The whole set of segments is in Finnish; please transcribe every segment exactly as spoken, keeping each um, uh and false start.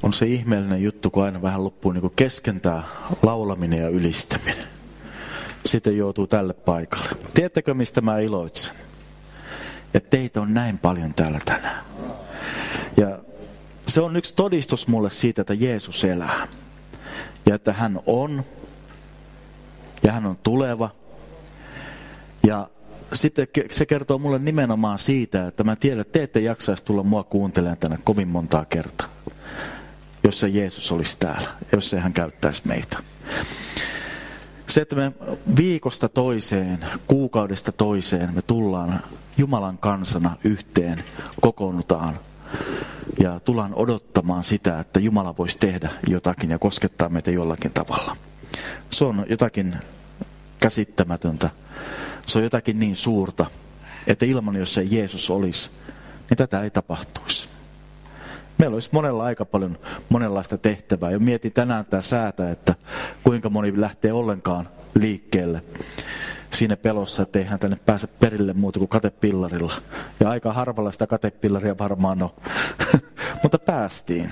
on se ihmeellinen juttu, kun aina vähän loppuu niin kuin kesken tää laulaminen ja ylistäminen. Sitten joutuu tälle paikalle. Tiedättekö, mistä mä iloitsen? Että teitä on näin paljon täällä tänään. Ja se on yksi todistus mulle siitä, että Jeesus elää. Ja että hän on. Ja hän on tuleva. Ja sitten se kertoo mulle nimenomaan siitä, että mä tiedän, että te ette jaksaisi tulla mua kuuntelemaan tänne kovin montaa kertaa. Jos se Jeesus olisi täällä. Jos se hän käyttäisi meitä. Se, että me viikosta toiseen, kuukaudesta toiseen me tullaan Jumalan kansana yhteen, kokoonnutaan ja tullaan odottamaan sitä, että Jumala voisi tehdä jotakin ja koskettaa meitä jollakin tavalla. Se on jotakin käsittämätöntä. Se on jotakin niin suurta, että ilman jos ei Jeesus olisi, niin tätä ei tapahtuisi. Meillä olisi monella aika paljon monenlaista tehtävää. Ja mietin tänään tämä säätä, että kuinka moni lähtee ollenkaan liikkeelle siinä pelossa, että eihän tänne pääse perille muuta kuin katepillarilla. Ja aika harvalla sitä katepillaria varmaan on. Mutta päästiin.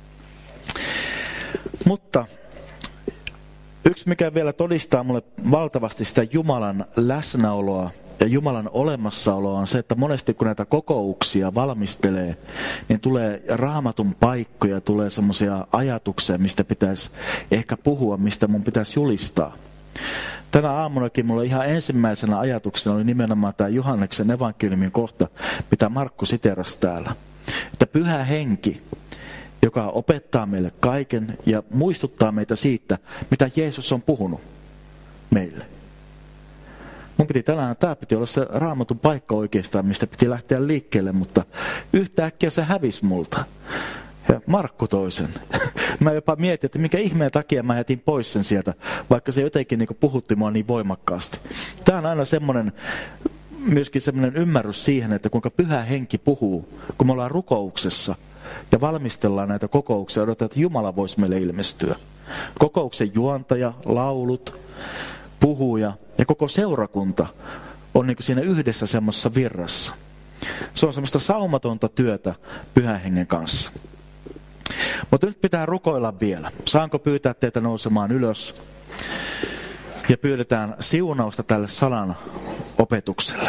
Mutta yksi mikä vielä todistaa mulle valtavasti sitä Jumalan läsnäoloa ja Jumalan olemassaoloa on se, että monesti kun näitä kokouksia valmistelee, niin tulee raamatun paikkoja, tulee semmoisia ajatuksia, mistä pitäisi ehkä puhua, mistä mun pitäisi julistaa. Tänä aamunakin mulla ihan ensimmäisenä ajatuksena oli nimenomaan tämä Johanneksen evankeliumin kohta, mitä Markku siterasi täällä. Että Pyhä Henki, joka opettaa meille kaiken ja muistuttaa meitä siitä, mitä Jeesus on puhunut meille. Mun piti tänään, tämä piti olla se raamatun paikka oikeastaan, mistä piti lähteä liikkeelle, mutta yhtäkkiä se hävisi multa. Ja Markku toisen. Mä jopa mietin, että minkä ihmeen takia mä jätin pois sen sieltä, vaikka se jotenkin niin kuin puhutti mua niin voimakkaasti. Tämä on aina semmoinen, myöskin semmoinen ymmärrys siihen, että kuinka Pyhä Henki puhuu, kun me ollaan rukouksessa ja valmistellaan näitä kokouksia, odotetaan, että Jumala voisi meille ilmestyä. Kokouksen juontaja, laulut, puhuja ja koko seurakunta on niin kuin siinä yhdessä semmoisessa virrassa. Se on semmoista saumatonta työtä Pyhän Hengen kanssa. Mutta nyt pitää rukoilla vielä. Saanko pyytää teitä nousemaan ylös? Ja pyydetään siunausta tälle sanan opetukselle.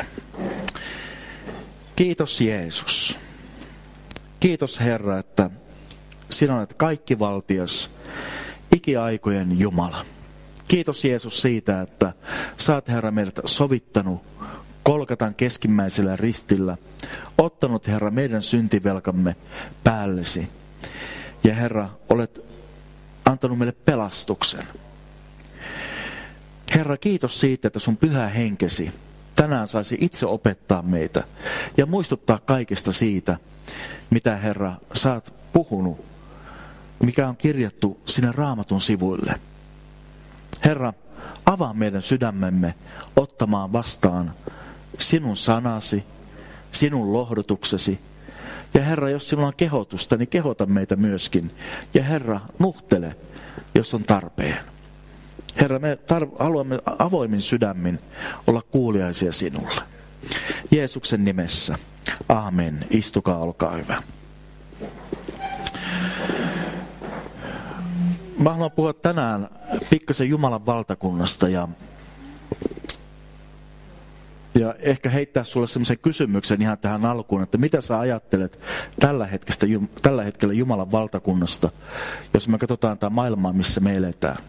Kiitos Jeesus. Kiitos Herra, että sinä olet kaikkivaltias, ikiaikojen Jumala. Kiitos Jeesus siitä, että sä oot Herra meidät sovittanut Golgatan keskimmäisellä ristillä, ottanut Herra meidän syntivelkamme päällesi. Ja Herra, olet antanut meille pelastuksen. Herra, kiitos siitä, että sun Pyhä Henkesi tänään saisi itse opettaa meitä ja muistuttaa kaikesta siitä, mitä Herra sä oot puhunut, mikä on kirjattu sinne Raamatun sivuille. Herra, avaa meidän sydämemme ottamaan vastaan sinun sanasi, sinun lohdutuksesi. Ja Herra, jos sinulla on kehotusta, niin kehota meitä myöskin. Ja Herra, nuhtele, jos on tarpeen. Herra, me tar- haluamme avoimin sydämin olla kuuliaisia sinulle. Jeesuksen nimessä. Aamen. Istukaa, olkaa hyvä. Mä haluan puhua tänään pikkasen Jumalan valtakunnasta ja, ja ehkä heittää sulle semmoisen kysymyksen ihan tähän alkuun, että mitä sä ajattelet tällä, hetkestä, tällä hetkellä Jumalan valtakunnasta, jos me katsotaan tämä maailmaa, missä me eletään.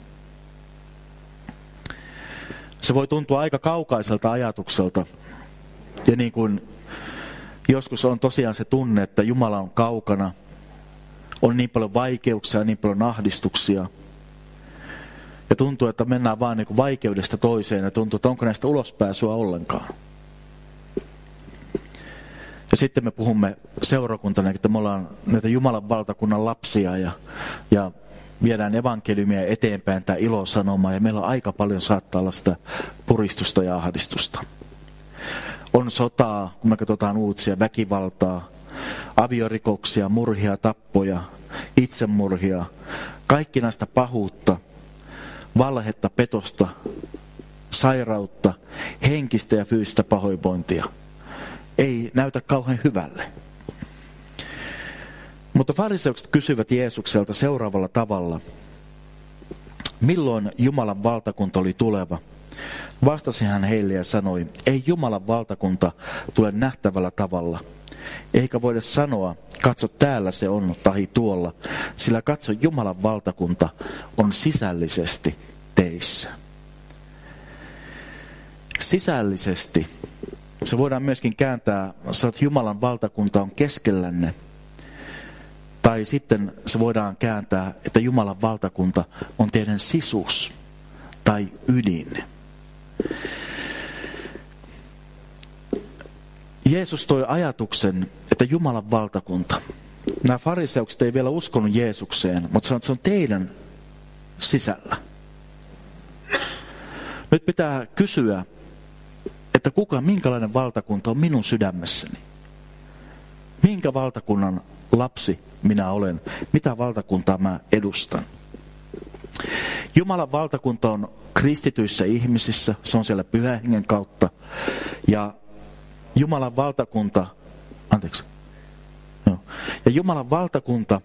Se voi tuntua aika kaukaiselta ajatukselta ja niin kuin joskus on tosiaan se tunne, että Jumala on kaukana. On niin paljon vaikeuksia, niin paljon ahdistuksia. Ja tuntuu, että mennään vaan niin kuin vaikeudesta toiseen ja tuntuu, että onko näistä ulospääsyä ollenkaan. Ja sitten me puhumme seurakuntana, että me ollaan näitä Jumalan valtakunnan lapsia ja, ja viedään evankeliumia eteenpäin, tämä ilosanomaa. Ja meillä on aika paljon saattaa olla sitä puristusta ja ahdistusta. On sotaa, kun me katsotaan uutisia, väkivaltaa. Aviorikoksia, murhia, tappoja, itsemurhia, kaikki näistä pahuutta, valhetta, petosta, sairautta, henkistä ja fyysistä pahoinvointia. Ei näytä kauhean hyvälle. Mutta fariseukset kysyivät Jeesukselta seuraavalla tavalla: milloin Jumalan valtakunta oli tuleva? Vastasi hän heille ja sanoi: ei Jumalan valtakunta tule nähtävällä tavalla. Eikä voida sanoa, katso täällä se on tahi tuolla, sillä katso Jumalan valtakunta on sisällisesti teissä. Sisällisesti. Se voidaan myöskin kääntää, että Jumalan valtakunta on keskellänne. Tai sitten se voidaan kääntää, että Jumalan valtakunta on teidän sisus tai ydin. Jeesus toi ajatuksen, että Jumalan valtakunta. Nämä fariseukset ei vielä uskonut Jeesukseen, mutta sanoi, että se on teidän sisällä. Nyt pitää kysyä, että kuka, minkälainen valtakunta on minun sydämessäni? Minkä valtakunnan lapsi minä olen? Mitä valtakuntaa mä edustan? Jumalan valtakunta on kristityissä ihmisissä, se on siellä Pyhän Hengen kautta. Ja Jumalan valtakunta, anteeksi, no. ja Jumalan valtakunta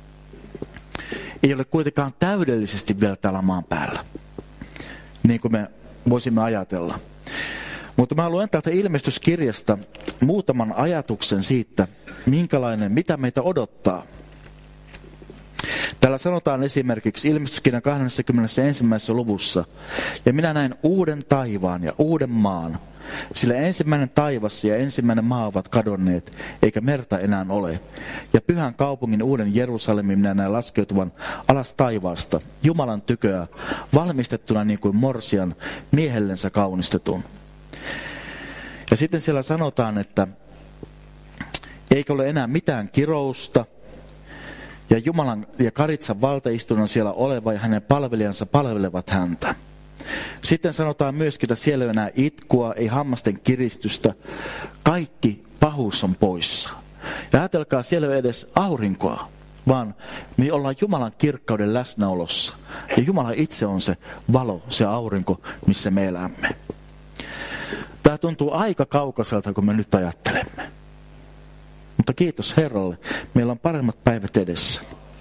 ei ole kuitenkaan täydellisesti vielä täällä maan päällä, niin kuin me voisimme ajatella. Mutta mä luen täältä ilmestyskirjasta muutaman ajatuksen siitä, minkälainen, mitä meitä odottaa. Täällä sanotaan esimerkiksi ilmestyskirjan kaksikymmentäyksi luvussa: ja minä näin uuden taivaan ja uuden maan, sillä ensimmäinen taivas ja ensimmäinen maa ovat kadonneet, eikä merta enää ole. Ja pyhän kaupungin uuden Jerusalemin minä näin laskeutuvan alas taivaasta, Jumalan tyköä, valmistettuna niin kuin morsian miehellensä kaunistetun. Ja sitten siellä sanotaan, että eikä ole enää mitään kirousta, ja Jumalan ja Karitsan valtaistunnon siellä oleva ja hänen palvelijansa palvelevat häntä. Sitten sanotaan myöskin, että siellä ei ole enää itkua, ei hammasten kiristystä, kaikki pahuus on poissa. Ja ajatelkaa, siellä ei ole edes aurinkoa, vaan me ollaan Jumalan kirkkauden läsnäolossa. Ja Jumala itse on se valo, se aurinko, missä me elämme. Tämä tuntuu aika kaukaiselta, kun me nyt ajattelemme. Mutta kiitos Herralle, meillä on paremmat päivät edessä.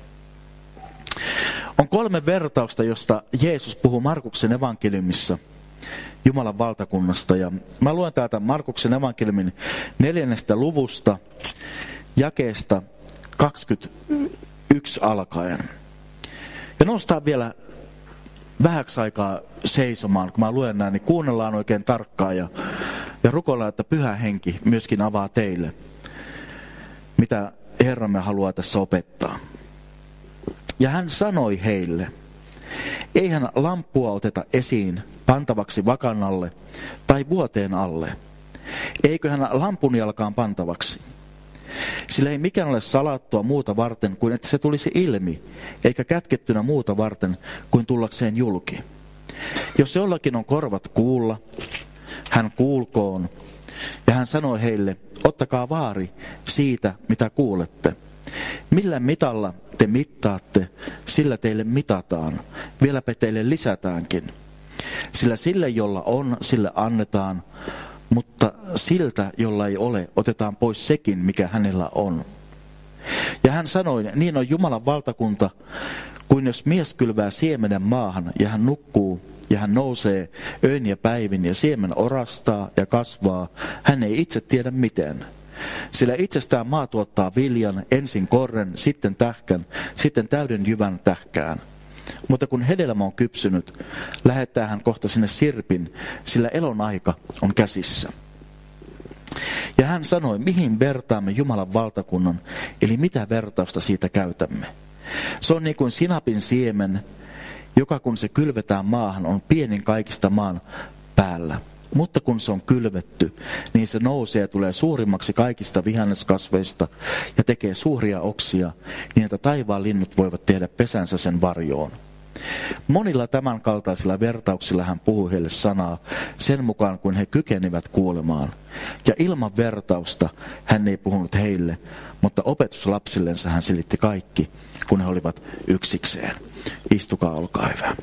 On kolme vertausta, josta Jeesus puhuu Markuksen evankeliumissa Jumalan valtakunnasta. Ja mä luen täältä Markuksen evankeliumin neljännestä luvusta, jakeesta kaksikymmentäyksi alkaen. Ja noustaan vielä vähäksi aikaa seisomaan, kun mä luen näin, niin kuunnellaan oikein tarkkaan ja, ja rukoillaan, että Pyhä Henki myöskin avaa teille, mitä Herramme haluaa tässä opettaa. Ja hän sanoi heille: eihän lamppua oteta esiin pantavaksi vakan alle tai vuoteen alle. Eiköhän lampun jalkaan pantavaksi. Sillä ei mikään ole salattua muuta varten kuin että se tulisi ilmi, eikä kätkettynä muuta varten kuin tullakseen julki. Jos jollakin on korvat kuulla, hän kuulkoon. Ja hän sanoi heille: ottakaa vaari siitä, mitä kuulette. Millä mitalla te mittaatte, sillä teille mitataan, vieläpä teille lisätäänkin. Sillä sille, jolla on, sille annetaan, mutta siltä, jolla ei ole, otetaan pois sekin, mikä hänellä on. Ja hän sanoi: niin on Jumalan valtakunta, kuin jos mies kylvää siemenen maahan ja hän nukkuu ja hän nousee öin ja päivin ja siemen orastaa ja kasvaa, hän ei itse tiedä miten. Sillä itsestään maa tuottaa viljan, ensin korren, sitten tähkän, sitten täyden jyvän tähkään. Mutta kun hedelmä on kypsynyt, lähettää hän kohta sinne sirpin, sillä elon aika on käsissä. Ja hän sanoi: mihin vertaamme Jumalan valtakunnan, eli mitä vertausta siitä käytämme? Se on niin kuin sinapin siemen, joka kun se kylvetään maahan, on pienin kaikista maan päällä. Mutta kun se on kylvetty, niin se nousee ja tulee suurimmaksi kaikista vihanneskasveista ja tekee suuria oksia, niin että taivaan linnut voivat tehdä pesänsä sen varjoon. Monilla tämänkaltaisilla vertauksilla hän puhui heille sanaa sen mukaan, kun he kykenivät kuulemaan. Ja ilman vertausta hän ei puhunut heille, mutta opetuslapsillensa hän selitti kaikki, kun he olivat yksikseen. Istukaa, olkaa hyvä.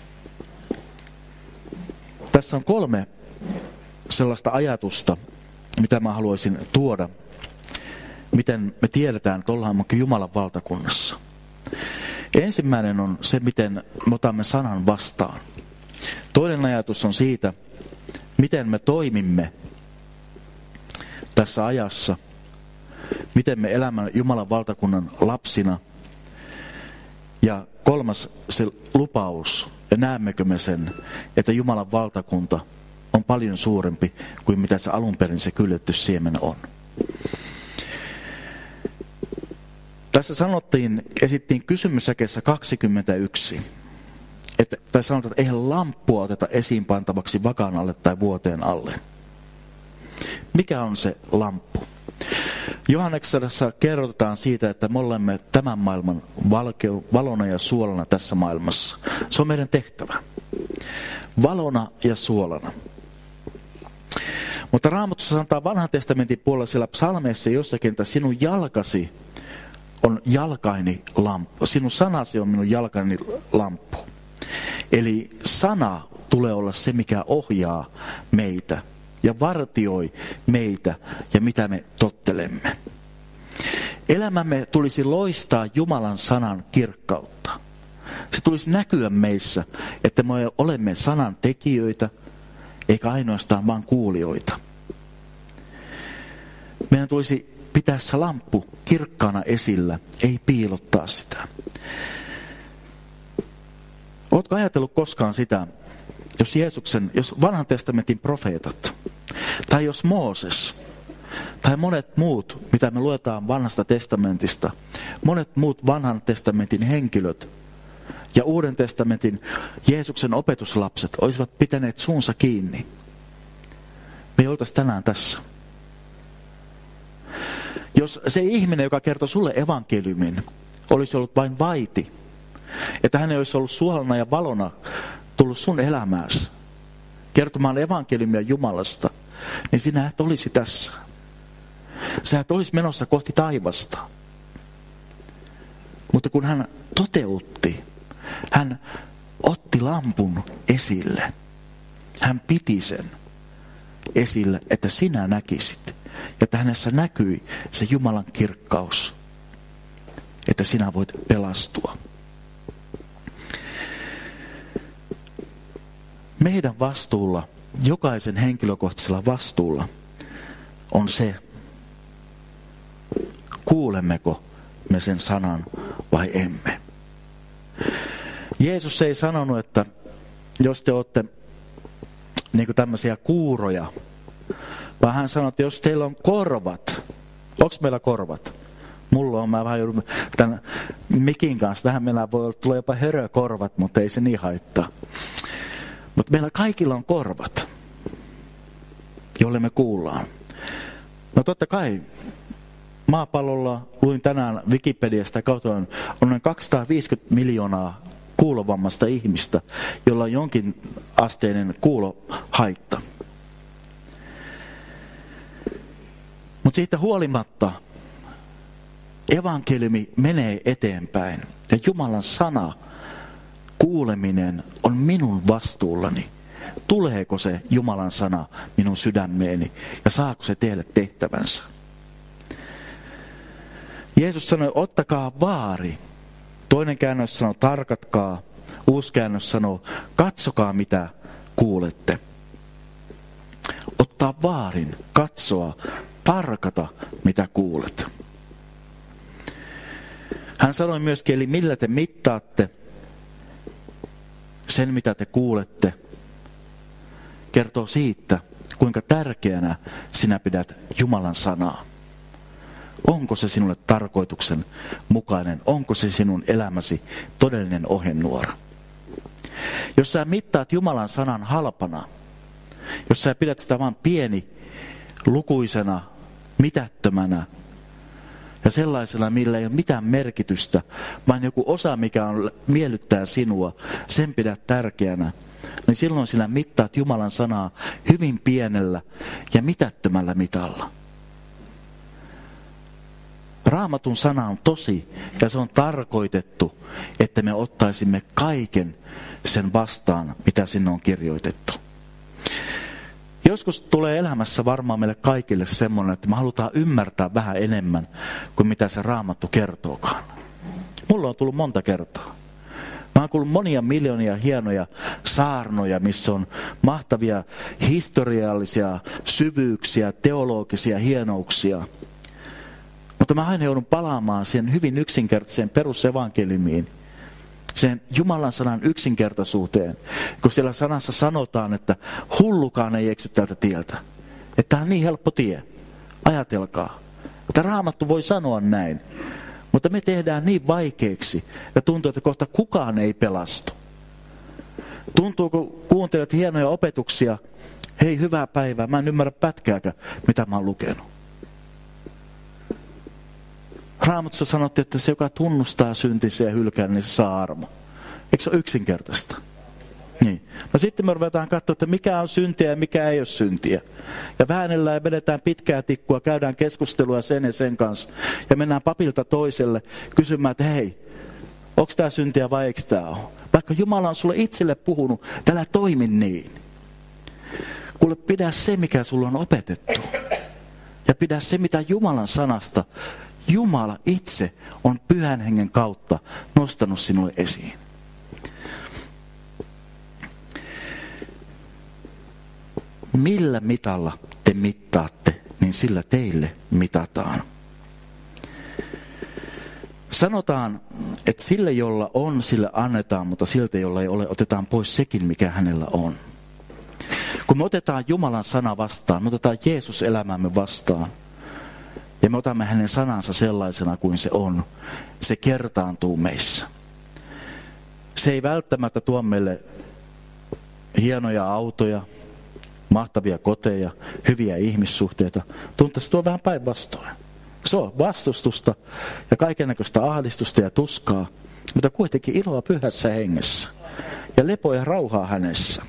Tässä on kolme sellaista ajatusta, mitä mä haluaisin tuoda. Miten me tiedetään, että ollaan Jumalan valtakunnassa. Ensimmäinen on se, miten me otamme sanan vastaan. Toinen ajatus on siitä, miten me toimimme tässä ajassa. Miten me elämme Jumalan valtakunnan lapsina. Ja kolmas se lupaus, ja näemmekö me sen, että Jumalan valtakunta on paljon suurempi kuin mitä se alun perin se kylvetty siemen on. Tässä sanottiin, esittiin kysymyssäkeessä kaksikymmentäyksi, että, tai sanotaan, että eihän lamppua oteta esiin pantavaksi vakan alle tai vuoteen alle. Mikä on se lamppu? Johanneksessa kerrotaan siitä, että me olemme tämän maailman valona ja suolana tässä maailmassa. Se on meidän tehtävä. Valona ja suolana. Mutta Raamatussa sanotaan vanhan testamentin puolella siellä psalmeissa jossakin, että sinun jalkasi on jalkaini lamppu. Sinun sanasi on minun jalkaini lamppu. Eli sana tulee olla se, mikä ohjaa meitä ja vartioi meitä ja mitä me tottelemme. Elämämme tulisi loistaa Jumalan sanan kirkkautta. Se tulisi näkyä meissä, että me olemme sanan tekijöitä, eikä ainoastaan vain kuulijoita. Meidän tulisi pitää se lamppu kirkkaana esillä, ei piilottaa sitä. Oletko ajatellut koskaan sitä, jos Jeesuksen, jos vanhan testamentin profeetat, tai jos Mooses, tai monet muut, mitä me luetaan vanhasta testamentista, monet muut vanhan testamentin henkilöt ja uuden testamentin Jeesuksen opetuslapset olisivat pitäneet suunsa kiinni. Me ei oltaisi tänään tässä. Jos se ihminen, joka kertoi sulle evankeliumin, olisi ollut vain vaiti, että hän ei olisi ollut suolana ja valona tullut sun elämääsi kertomaan evankeliumia Jumalasta, niin sinä et olisi tässä. Sä et olisi menossa kohti taivasta. Mutta kun hän toteutti, hän otti lampun esille. Hän piti sen esille, että sinä näkisit. Ja että hänessä näkyi se Jumalan kirkkaus, että sinä voit pelastua. Meidän vastuulla, jokaisen henkilökohtaisella vastuulla on se, kuulemmeko me sen sanan vai emme. Jeesus ei sanonut, että jos te olette niin kuin tämmöisiä kuuroja, vaan hän sanoi, että jos teillä on korvat, onko meillä korvat? Mulla on, mä vähän joudun tämän mikin kanssa, vähän meillä voi tulla jopa hörökorvat, mutta ei se niin haittaa. Mutta meillä kaikilla on korvat, jolle me kuullaan. No totta kai, maapallolla luin tänään Wikipediasta kautta on noin kaksisataaviisikymmentä miljoonaa kuulovammasta ihmistä, jolla on jonkin asteinen kuulohaitta. Mutta siitä huolimatta evankeliumi menee eteenpäin ja Jumalan sana, kuuleminen on minun vastuullani. Tuleeko se Jumalan sana minun sydämeeni ja saako se tehdä tehtävänsä? Jeesus sanoi, ottakaa vaari. Toinen käännös sanoo, tarkatkaa. Uusi käännös sanoo, katsokaa mitä kuulette. Ottaa vaarin, katsoa, tarkata mitä kuulet. Hän sanoi myöskin, eli millä te mittaatte sen mitä te kuulette, kertoo siitä, kuinka tärkeänä sinä pidät Jumalan sanaa. Onko se sinulle tarkoituksen mukainen? Onko se sinun elämäsi todellinen ohjenuora? Jos sä mittaat Jumalan sanan halpana, jos sä pidät sitä vain pieni, lukuisena, mitättömänä ja sellaisena, millä ei ole mitään merkitystä, vaan joku osa, mikä on, miellyttää sinua, sen pidät tärkeänä, niin silloin sinä mittaat Jumalan sanaa hyvin pienellä ja mitättömällä mitalla. Raamatun sana on tosi ja se on tarkoitettu, että me ottaisimme kaiken sen vastaan, mitä sinne on kirjoitettu. Joskus tulee elämässä varmaan meille kaikille semmoinen, että me halutaan ymmärtää vähän enemmän kuin mitä se Raamattu kertookaan. Mulla on tullut monta kertaa. Mä oon kuullut monia miljoonia hienoja saarnoja, missä on mahtavia historiallisia syvyyksiä, teologisia hienouksia. Mutta mä aina joudun palaamaan siihen hyvin yksinkertaiseen perusevankeliumiin. Sen Jumalan sanan yksinkertaisuuteen, kun siellä sanassa sanotaan, että hullukaan ei eksy tältä tieltä. Että tämä on niin helppo tie. Ajatelkaa. Että Raamattu voi sanoa näin. Mutta me tehdään niin vaikeaksi ja tuntuu, että kohta kukaan ei pelastu. Tuntuu, kun kuuntelet hienoja opetuksia, hei hyvää päivää, mä en ymmärrä pätkääkään, mitä mä oon lukenut. Raamatussa sanottiin, että se, joka tunnustaa syntisiä ja hylkää, niin se saa armo. Eikö se ole yksinkertaista? Niin. No sitten me ruvetaan katsoa, että mikä on syntiä ja mikä ei ole syntiä. Ja väännellään ja vedetään pitkää tikkua, käydään keskustelua sen ja sen kanssa. Ja mennään papilta toiselle kysymään, että hei, onko tämä syntiä vai eikö tämä ole? Vaikka Jumala on sulle itselle puhunut, älä toimi niin. Kuule, pidä se, mikä sulla on opetettu. Ja pidä se, mitä Jumalan sanasta Jumala itse on Pyhän Hengen kautta nostanut sinulle esiin. Millä mitalla te mittaatte, niin sillä teille mitataan. Sanotaan, että sille, jolla on, sille annetaan, mutta siltä, jolla ei ole, otetaan pois sekin, mikä hänellä on. Kun me otetaan Jumalan sana vastaan, me otetaan Jeesus elämämme vastaan, ja me otamme hänen sanansa sellaisena kuin se on, se kertaantuu meissä. Se ei välttämättä tuo meille hienoja autoja, mahtavia koteja, hyviä ihmissuhteita. Tuntuu, se tuo vähän päinvastoin. Se on vastustusta ja kaikennäköistä ahdistusta ja tuskaa, mutta kuitenkin iloa Pyhässä Hengessä ja lepoa ja rauhaa hänessä.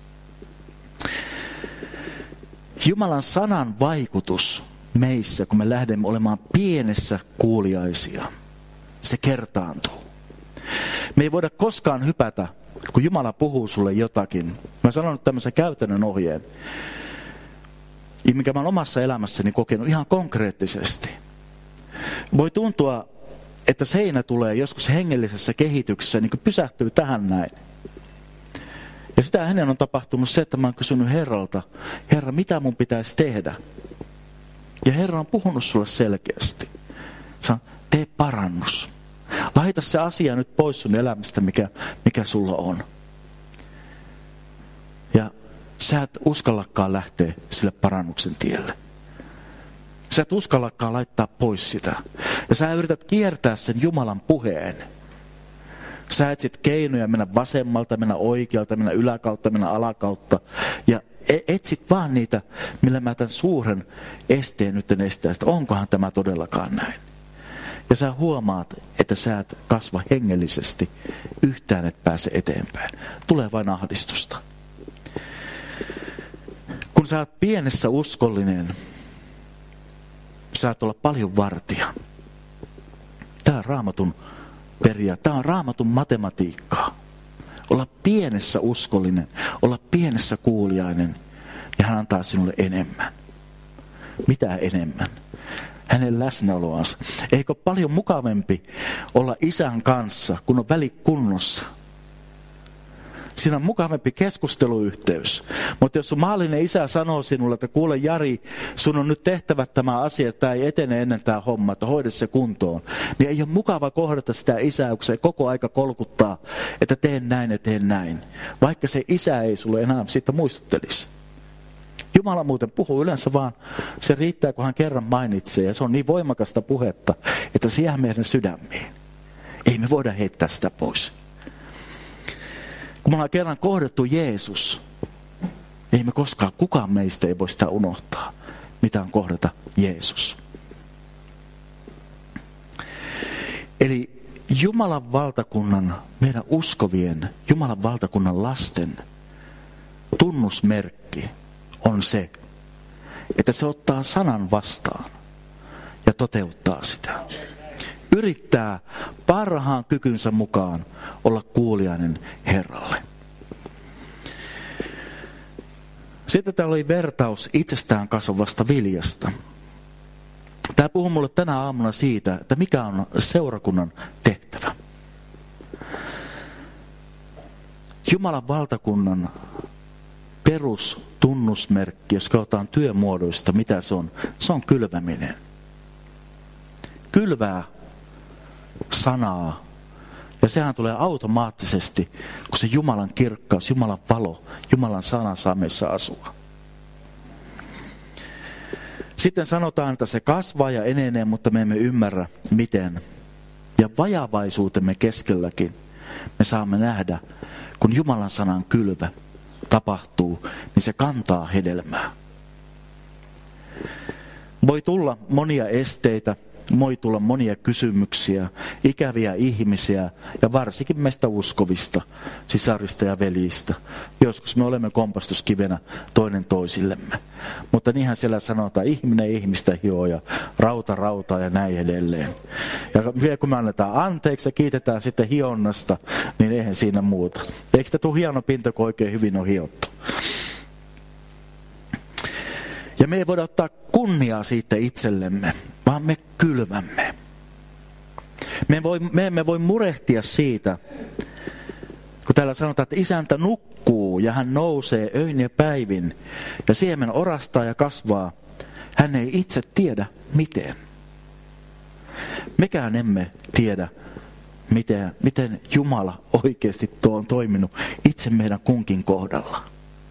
Jumalan sanan vaikutus meissä, kun me lähdemme olemaan pienessä kuuliaisia, se kertaantuu. Me ei voida koskaan hypätä, kun Jumala puhuu sulle jotakin. Mä sanon nyt tämmöisen käytännön ohjeen, minkä mä olen omassa elämässäni kokenut ihan konkreettisesti. Voi tuntua, että seinä tulee joskus hengellisessä kehityksessä, niin kuin pysähtyy tähän näin. Ja sitä hänen on tapahtunut se, että mä oon kysynyt Herralta, Herra, mitä mun pitäisi tehdä? Ja Herra on puhunut sulle selkeästi. Sanon, tee parannus. Laita se asia nyt pois sun elämästä, mikä, mikä sulla on. Ja sä et uskallakaan lähteä sille parannuksen tielle. Sä et uskallakaan laittaa pois sitä. Ja sä yrität kiertää sen Jumalan puheen. Sä etsit keinoja mennä vasemmalta, mennä oikealta, mennä yläkautta, mennä alakautta. Ja etsit vaan niitä, millä mä tämän suuren esteen nyt estää, että onkohan tämä todellakaan näin. Ja sä huomaat, että sä et kasva hengellisesti, yhtään et pääse eteenpäin. Tulee vain ahdistusta. Kun sä oot pienessä uskollinen, saat olla paljon vartija. Tää on Raamatun periaate, tää on Raamatun matematiikkaa. Olla pienessä uskollinen, olla pienessä kuuliainen, ja hän antaa sinulle enemmän. Mitä enemmän? Hänen läsnäoloansa. Eikö paljon mukavampi olla isän kanssa, kun on väli kunnossa? Siinä on mukavampi keskusteluyhteys. Mutta jos sun maallinen isä sanoo sinulle, että kuule Jari, sun on nyt tehtävä tämä asia, että tämä ei etene ennen tämä homma, että hoida se kuntoon. Niin ei ole mukava kohdata sitä isää, kun se koko aika kolkuttaa, että teen näin ja teen näin. Vaikka se isä ei sulle enää siitä muistuttelisi. Jumala muuten puhuu yleensä vaan, se riittää kun hän kerran mainitsee ja se on niin voimakasta puhetta, että se jää meidän sydämiin. Ei me voida heittää sitä pois. Kun me ollaan kerran kohdattu Jeesus, ei me koskaan, kukaan meistä ei voi sitä unohtaa, mitä on kohdata Jeesus. Eli Jumalan valtakunnan, meidän uskovien, Jumalan valtakunnan lasten tunnusmerkki on se, että se ottaa sanan vastaan ja toteuttaa sitä. Yrittää parhaan kykynsä mukaan olla kuuliainen Herralle. Sitten täällä oli vertaus itsestään kasvavasta viljasta. Tämä puhuu mulle tänä aamuna siitä, että mikä on seurakunnan tehtävä. Jumalan valtakunnan perustunnusmerkki, jos katsotaan työmuodoista, mitä se on, se on kylväminen. Kylvää sanaa. Ja sehän tulee automaattisesti, kun se Jumalan kirkkaus, Jumalan valo, Jumalan sana saa meissä asua. Sitten sanotaan, että se kasvaa ja enenee, mutta me emme ymmärrä miten. Ja vajavaisuutemme keskelläkin me saamme nähdä, kun Jumalan sanan kylvä tapahtuu, niin se kantaa hedelmää. Voi tulla monia esteitä, voi tulla monia kysymyksiä, ikäviä ihmisiä ja varsinkin meistä uskovista, sisarista ja veljistä. Joskus me olemme kompastuskivenä toinen toisillemme. Mutta niinhän siellä sanotaan, ihminen ihmistä hioo ja rauta rautaa ja näin edelleen. Ja kun me annetaan anteeksi ja kiitetään sitten hionnasta, niin eihän siinä muuta. Eikö sitä tule hieno pinta, kun oikein hyvin on hiottu? Ja me ei voida ottaa kunniaa siitä itsellemme, vaan me kylvämme. Me, voi, me emme voi murehtia siitä, kun täällä sanotaan, että isäntä nukkuu ja hän nousee öin ja päivin ja siemen orastaa ja kasvaa. Hän ei itse tiedä miten. Mekään emme tiedä, miten, miten Jumala oikeasti on toiminut itse meidän kunkin kohdalla.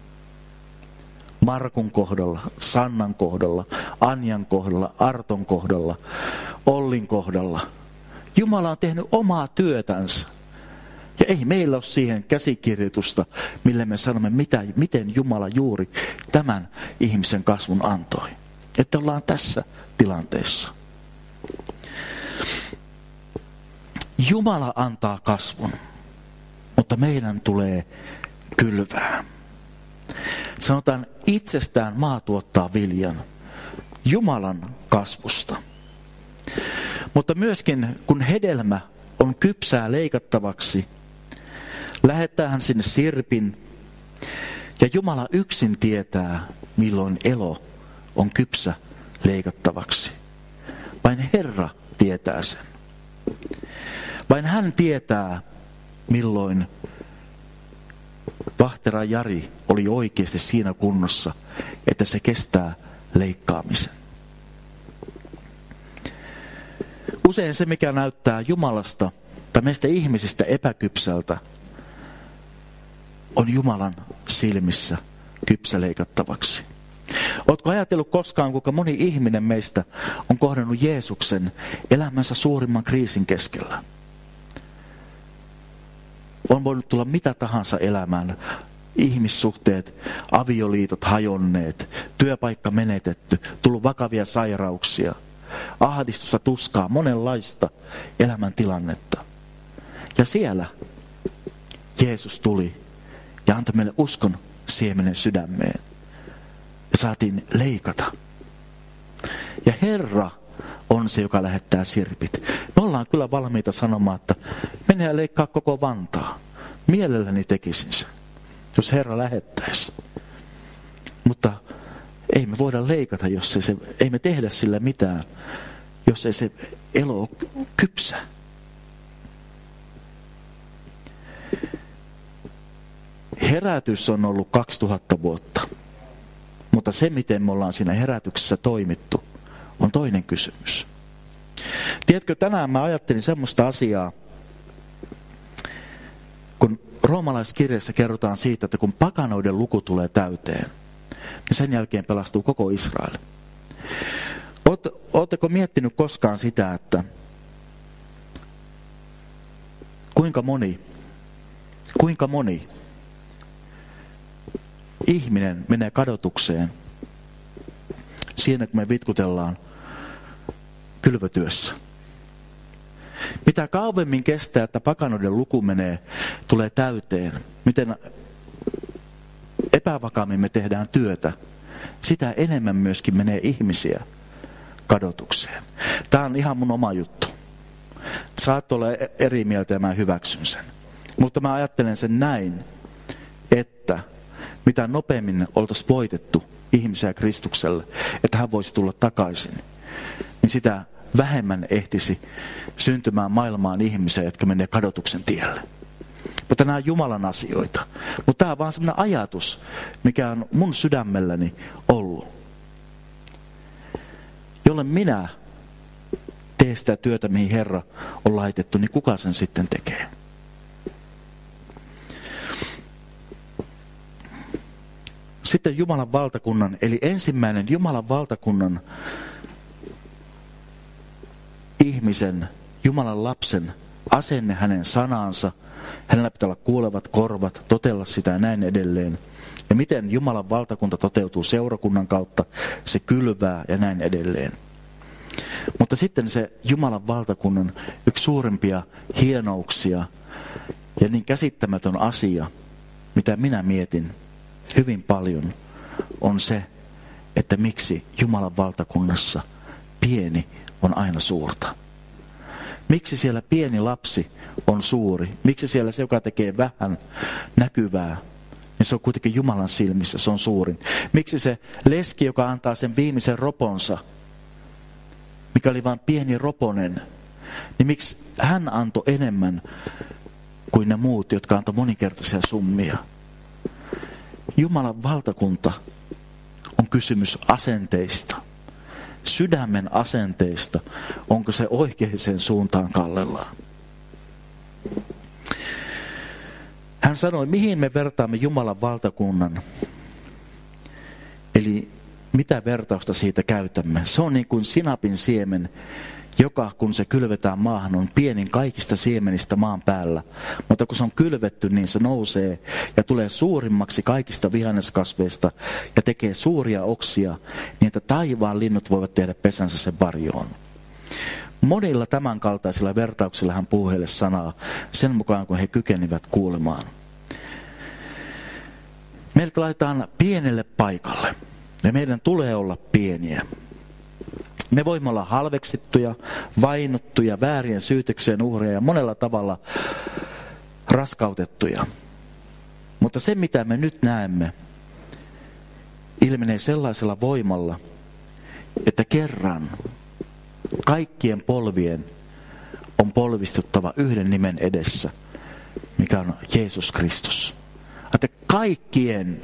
Markun kohdalla, Sannan kohdalla, Anjan kohdalla, Arton kohdalla, Ollin kohdalla. Jumala on tehnyt omaa työtänsä. Ja ei meillä ole siihen käsikirjoitusta, millä me sanomme, mitä, miten Jumala juuri tämän ihmisen kasvun antoi. Että ollaan tässä tilanteessa. Jumala antaa kasvun, mutta meidän tulee kylvää. Sanotaan, itsestään maa tuottaa viljan Jumalan kasvusta. Mutta myöskin kun hedelmä on kypsää leikattavaksi, lähettää hän sinne sirpin. Ja Jumala yksin tietää, milloin elo on kypsä leikattavaksi. Vain Herra tietää sen. Vain hän tietää, milloin Vahtera Jari oli oikeasti siinä kunnossa, että se kestää leikkaamisen. Usein se, mikä näyttää Jumalasta tai meistä ihmisistä epäkypsältä, on Jumalan silmissä kypsä leikattavaksi. Oletko ajatellut koskaan, kuinka moni ihminen meistä on kohdannut Jeesuksen elämänsä suurimman kriisin keskellä? On voinut tulla mitä tahansa elämään. Ihmissuhteet, avioliitot hajonneet, työpaikka menetetty, tullut vakavia sairauksia, ahdistusta, tuskaa, monenlaista elämäntilannetta. Ja siellä Jeesus tuli ja antoi meille uskon siemenen sydämeen. Ja saatiin leikata. Ja Herra on se, joka lähettää sirpit. Me ollaan kyllä valmiita sanomaan, että mene ja leikkaa koko Vantaa. Mielelläni tekisin sen, jos Herra lähettäisi. Mutta ei me voida leikata, jos ei, se, ei me tehdä sillä mitään, jos ei se elo ole kypsä. Herätys on ollut kaksituhatta vuotta. Mutta se, miten me ollaan siinä herätyksessä toimittu, on toinen kysymys. Tiedätkö, tänään mä ajattelin semmoista asiaa, kun roomalaiskirjassa kerrotaan siitä, että kun pakanoiden luku tulee täyteen, niin sen jälkeen pelastuu koko Israel. Oletteko miettinyt koskaan sitä, että kuinka moni, kuinka moni ihminen menee kadotukseen siinä, kun me vitkutellaan kylvötyössä. Mitä kauemmin kestää, että pakanoiden luku menee, tulee täyteen, miten epävakaammin me tehdään työtä, sitä enemmän myöskin menee ihmisiä kadotukseen. Tämä on ihan mun oma juttu. Saat olla eri mieltä ja mä hyväksyn sen. Mutta mä ajattelen sen näin, että mitä nopeammin oltaisiin voitettu ihmisiä Kristukselle, että hän voisi tulla takaisin, niin sitä vähemmän ehtisi syntymään maailmaan ihmisiä, jotka menee kadotuksen tielle. Mutta nämä on Jumalan asioita. Mutta tämä on vaan sellainen ajatus, mikä on mun sydämelläni ollut. Jolle minä teen sitä työtä, mihin Herra on laitettu, niin kuka sen sitten tekee? Sitten Jumalan valtakunnan, eli ensimmäinen Jumalan valtakunnan ihmisen, Jumalan lapsen asenne hänen sanaansa. Hänellä pitää olla kuulevat korvat, totella sitä ja näin edelleen. Ja miten Jumalan valtakunta toteutuu seurakunnan kautta, se kylvää ja näin edelleen. Mutta sitten se Jumalan valtakunnan yksi suurimpia hienouksia ja niin käsittämätön asia, mitä minä mietin hyvin paljon, on se, että miksi Jumalan valtakunnassa pieni on aina suurta. Miksi siellä pieni lapsi on suuri? Miksi siellä se, joka tekee vähän näkyvää, niin se on kuitenkin Jumalan silmissä, se on suurin. Miksi se leski, joka antaa sen viimeisen roponsa, mikä oli vain pieni roponen, niin miksi hän antoi enemmän kuin ne muut, jotka antoi moninkertaisia summia? Jumalan valtakunta on kysymys asenteista. Sydämen asenteista, onko se oikeaan suuntaan kallellaan. Hän sanoi, mihin me vertaamme Jumalan valtakunnan. Eli mitä vertausta siitä käytämme. Se on niin kuin sinapin siemen, joka kun se kylvetään maahan on pienin kaikista siemenistä maan päällä. Mutta kun se on kylvetty, niin se nousee ja tulee suurimmaksi kaikista vihanneskasveista ja tekee suuria oksia, niin että taivaan linnut voivat tehdä pesänsä sen varjoon. Monilla tämänkaltaisilla vertauksilla hän puhuu heille sanaa sen mukaan, kun he kykenivät kuulemaan. Meidät laitetaan pienelle paikalle ja meidän tulee olla pieniä. Me voimme olla halveksittuja, vainottuja, väärien syytöksien uhreja ja monella tavalla raskautettuja. Mutta se, mitä me nyt näemme, ilmenee sellaisella voimalla, että kerran kaikkien polvien on polvistuttava yhden nimen edessä, mikä on Jeesus Kristus. Että kaikkien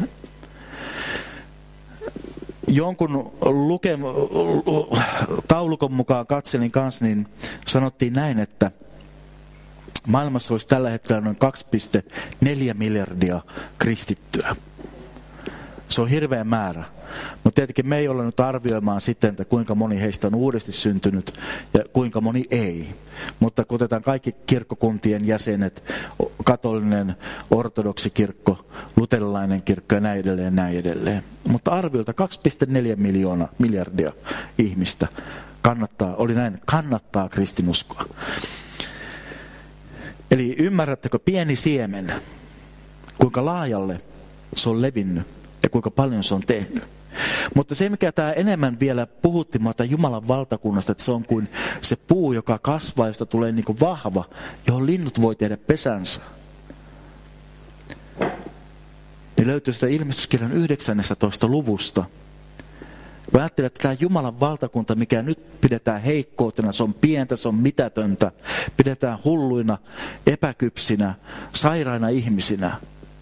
jonkun luke, taulukon mukaan katselin kanssa, niin sanottiin näin, että maailmassa olisi tällä hetkellä noin kaksi pilkku neljä miljardia kristittyä. Se on hirveä määrä. Mutta tietenkin me ei olla nyt arvioimaan sitten, että kuinka moni heistä on uudesti syntynyt ja kuinka moni ei. Mutta kun otetaan kaikki kirkkokuntien jäsenet, katolinen, ortodoksikirkko, luterilainen kirkko ja näin edelleen, näin edelleen. Mutta arviolta kaksi pilkku neljä miljoonaa miljardia ihmistä kannattaa, oli näin, kannattaa kristinuskoa. Eli ymmärrättekö pieni siemen, kuinka laajalle se on levinnyt ja kuinka paljon se on tehnyt. Mutta se, mikä tämä enemmän vielä puhutti muuta Jumalan valtakunnasta, että se on kuin se puu, joka kasvaa, josta tulee niin kuin vahva, johon linnut voi tehdä pesänsä. Niin löytyy sitä ilmestyskirjan yhdeksäntoista luvusta. Kun ajattelee, että tämä Jumalan valtakunta, mikä nyt pidetään heikkoutena, se on pientä, se on mitätöntä, pidetään hulluina, epäkypsinä, sairaina ihmisinä.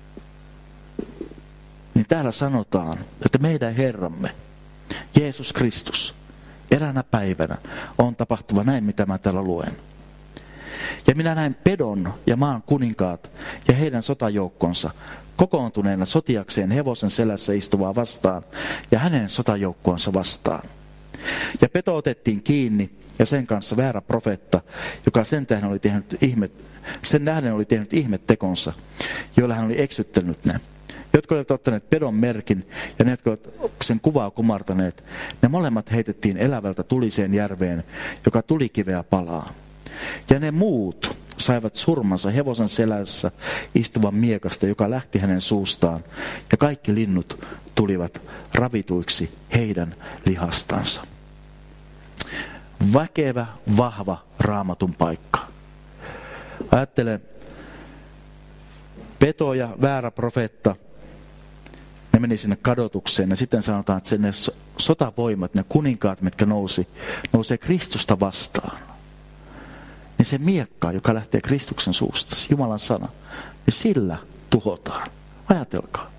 Niin täällä sanotaan, että meidän Herramme, Jeesus Kristus, eräänä päivänä on tapahtuva näin, mitä mä täällä luen. Ja minä näin Pedon ja maan kuninkaat ja heidän sotajoukkonsa kokoontuneena sotiakseen hevosen selässä istuvaa vastaan ja hänen sotajoukkoansa vastaan. Ja Peto otettiin kiinni ja sen kanssa väärä profeetta, joka sen tähden oli tehnyt ihme, sen nähden oli tehnyt ihmettekonsa, joilla hän oli eksyttänyt ne. Jotka olivat ottaneet pedon merkin ja ne, jotka olivat sen kuvaa kumartaneet, ne molemmat heitettiin elävältä tuliseen järveen, joka tulikiveä palaa. Ja ne muut saivat surmansa hevosen selässä istuvan miekasta, joka lähti hänen suustaan, ja kaikki linnut tulivat ravituiksi heidän lihastansa. Väkevä, vahva Raamatun paikka. Ajattele, Peto ja väärä profeetta ne meni sinne kadotukseen ja sitten sanotaan, että ne sotavoimat, ne kuninkaat, mitkä nousi, nousee Kristusta vastaan. Niin se miekka, joka lähtee Kristuksen suusta, Jumalan sana, niin sillä tuhotaan. Ajatelkaa.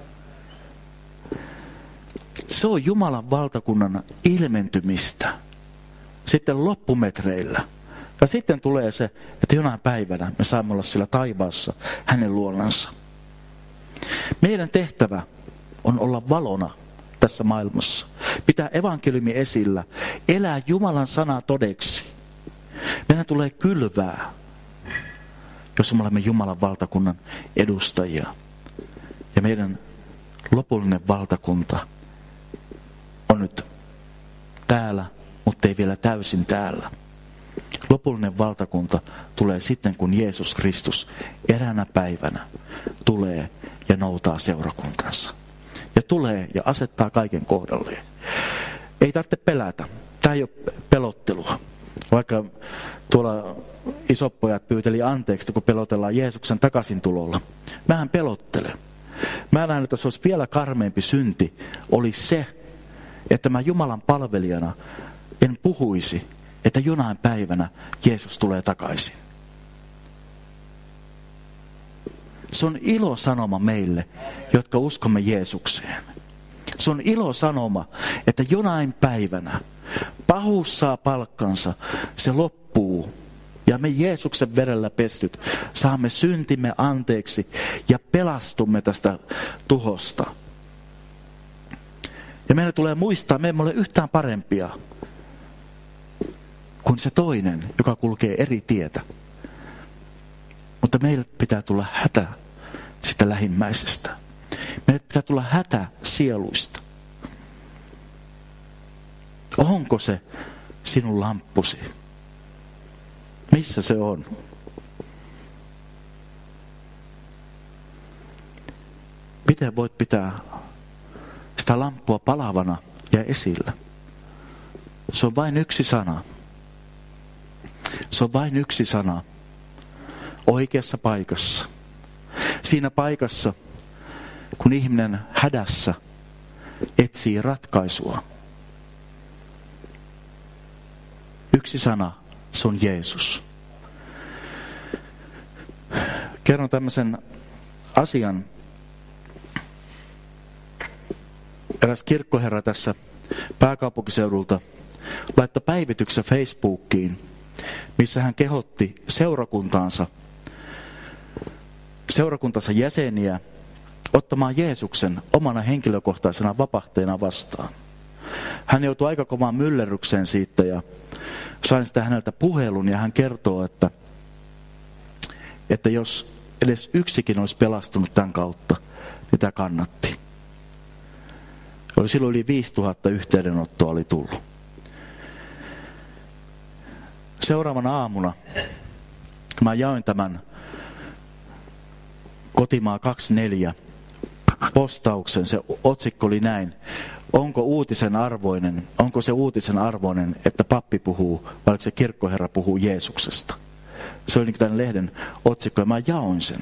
Se on Jumalan valtakunnan ilmentymistä. Sitten loppumetreillä. Ja sitten tulee se, että jonain päivänä me saamme olla sillä taivaassa hänen luonansa. Meidän tehtävä on olla valona tässä maailmassa. Pitää evankeliumi esillä. Elää Jumalan sanaa todeksi. Meidän tulee kylvää, jos me olemme Jumalan valtakunnan edustajia. Ja meidän lopullinen valtakunta on nyt täällä, mutta ei vielä täysin täällä. Lopullinen valtakunta tulee sitten, kun Jeesus Kristus eräänä päivänä tulee ja noutaa seurakuntansa. Ja tulee ja asettaa kaiken kohdalleen. Ei tarvitse pelätä. Tämä ei ole pelottelua. Vaikka tuolla isopojat pyyteli anteeksi, kun pelotellaan Jeesuksen takaisin tulolla. Mähän pelottelen. Mä näen, että se olisi vielä karmeampi synti, oli se, että mä Jumalan palvelijana en puhuisi, että jonain päivänä Jeesus tulee takaisin. Se on ilosanoma meille, jotka uskomme Jeesukseen. Se on ilosanoma, että jonain päivänä pahuus saa palkkansa, se loppuu. Ja me Jeesuksen verellä pestyt saamme syntimme anteeksi ja pelastumme tästä tuhosta. Ja meidän tulee muistaa, me emme ole yhtään parempia kuin se toinen, joka kulkee eri tietä. Mutta meille pitää tulla hätä sitä lähimmäisestä. Meille pitää tulla hätä sieluista. Onko se sinun lamppusi? Missä se on? Miten voit pitää sitä lamppua palavana ja esillä? Se on vain yksi sana. Se on vain yksi sana. Oikeassa paikassa. Siinä paikassa, kun ihminen hädässä etsii ratkaisua. Yksi sana, se on Jeesus. Kerron tämmöisen asian. Eräs kirkkoherra tässä pääkaupunkiseudulta laittoi päivityksen Facebookiin, missä hän kehotti seurakuntaansa, seurakuntansa jäseniä ottamaan Jeesuksen omana henkilökohtaisena vapahtajana vastaan. Hän joutui aika kovaan myllerrykseen siitä ja sain sitä häneltä puhelun ja hän kertoo, että, että jos edes yksikin olisi pelastunut tämän kautta, niin tämä kannatti. Oli silloin yli viisituhatta yhteydenottoa oli tullut. Seuraavana aamuna mä jaoin tämän Kotimaa kaksikymmentäneljä postauksen. Se otsikko oli näin. Onko uutisen arvoinen, onko se uutisen arvoinen, että pappi puhuu, vai se kirkkoherra puhuu Jeesuksesta? Se oli niin tämän lehden otsikko ja mä jaoin sen.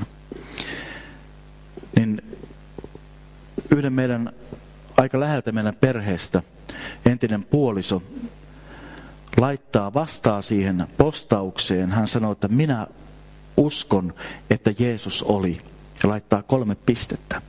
Niin yhden meidän aika läheltä meidän perheestä entinen puoliso laittaa vastaa siihen postaukseen. Hän sanoi, että minä uskon, että Jeesus oli. Ja laittaa kolme pistettä.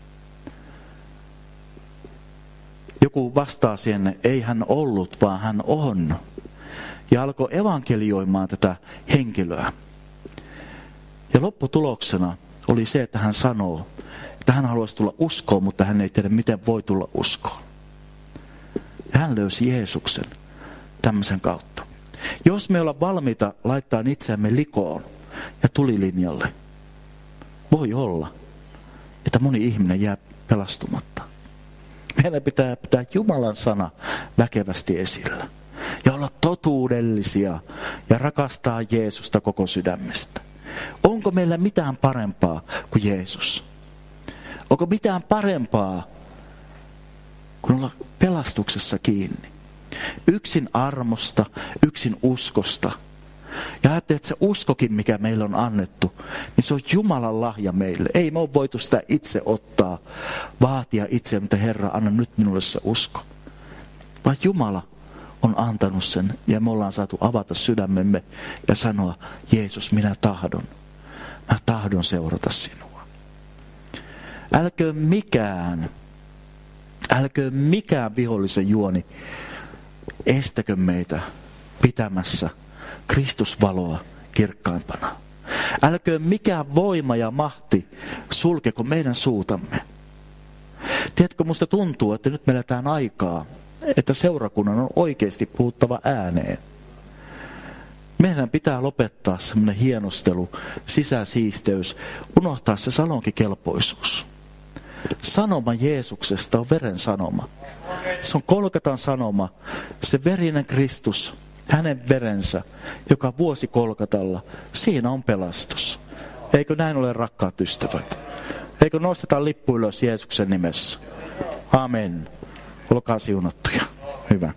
Joku vastaa siihen, ei hän ollut, vaan hän on. Ja alkoi evankelioimaan tätä henkilöä. Ja lopputuloksena oli se, että hän sanoo, että hän haluaisi tulla uskoon, mutta hän ei tiedä, miten voi tulla uskoon. Ja hän löysi Jeesuksen tämmöisen kautta. Jos me ollaan valmiita laittaa itseämme likoon ja tulilinjalle, voi olla, että moni ihminen jää pelastumatta. Meidän pitää pitää Jumalan sana väkevästi esillä. Ja olla totuudellisia ja rakastaa Jeesusta koko sydämestä. Onko meillä mitään parempaa kuin Jeesus? Onko mitään parempaa kuin olla pelastuksessa kiinni? Yksin armosta, yksin uskosta. Ja ajattelee, että se uskokin, mikä meillä on annettu, niin se on Jumalan lahja meille. Ei me ole voitu sitä itse ottaa, vaatia itse, mitä Herra, anna nyt minulle se usko. Vaan Jumala on antanut sen ja me ollaan saatu avata sydämemme ja sanoa, Jeesus, minä tahdon. Mä tahdon seurata sinua. Älköön mikään, älköön mikään vihollisen juoni estäkö meitä pitämässä Kristusvaloa kirkkaimpana. Älköön mikään voima ja mahti sulkeko meidän suutamme. Tiedätkö, musta tuntuu, että nyt me eletään aikaa, että seurakunnan on oikeasti puhuttava ääneen. Meidän pitää lopettaa semmoinen hienostelu, sisäsiisteys, unohtaa se salonkikelpoisuus. Sanoma Jeesuksesta on veren sanoma. Se on Kolkatan sanoma, se verinen Kristus, hänen verensä, joka vuosi Kolkatalla, siinä on pelastus. Eikö näin ole, rakkaat ystävät? Eikö nosteta lippu ylös Jeesuksen nimessä? Amen. Olkaa siunattuja. Hyvä.